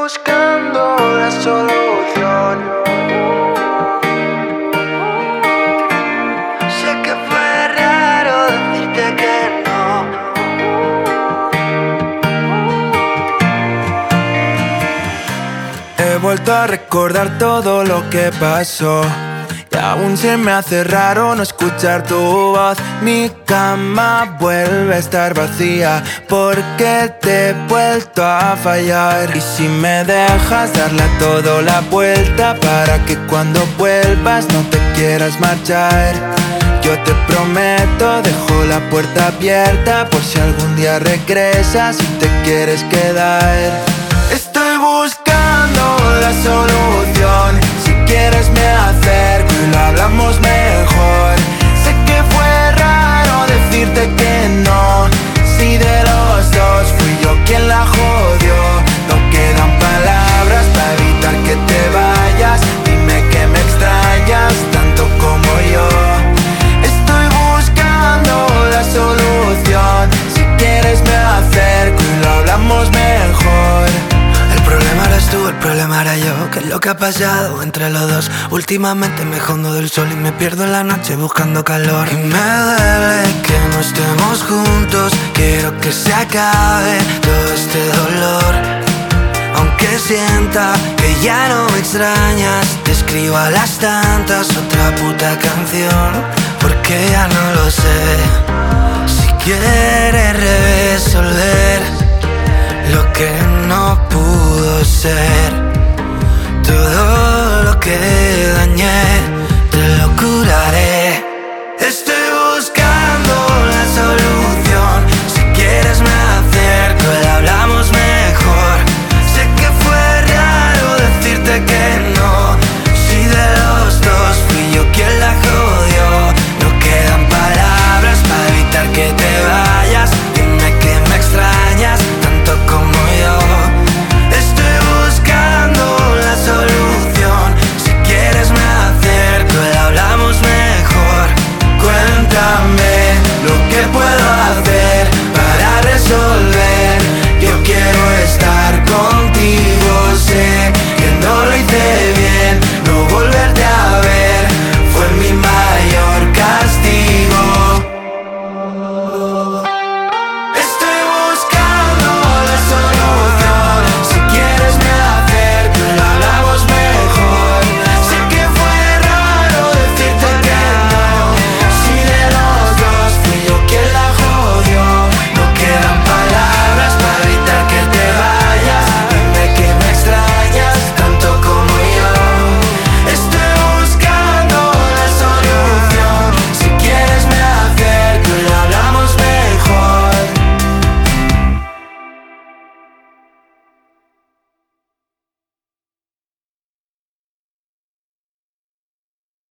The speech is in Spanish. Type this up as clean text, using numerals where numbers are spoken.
buscando la solución. Sé que fue raro decirte que no. He vuelto a recordar todo lo que pasó y aún se me hace raro no escuchar tu voz. Mi cama vuelve a estar vacía porque te he vuelto a fallar. Y si me dejas darle a todo la vuelta para que cuando vuelvas no te quieras marchar. Yo te prometo, dejo la puerta abierta por si algún día regresas y te quieres quedar. Estoy buscando la solución. Si quieres me acerco y lo hablamos mejor. Sé que fue raro decirte que no. Si de los dos fui yo quien la jodió. No quedan palabras para evitar que te vayas. Dime que me extrañas tanto como yo. Estoy buscando la solución. Si quieres me acerco y lo hablamos mejor. El problema eres tú, el problema era yo. ¿Qué es lo que ha pasado entre los dos? Últimamente me escondo del sol y me pierdo en la noche buscando calor. Y me duele que no estemos juntos. Quiero que se acabe todo este dolor. Aunque sienta que ya no me extrañas, te escribo a las tantas otra puta canción. Porque ya no lo sé. Si quieres resolver lo que no pudo ser, todo lo que dañé,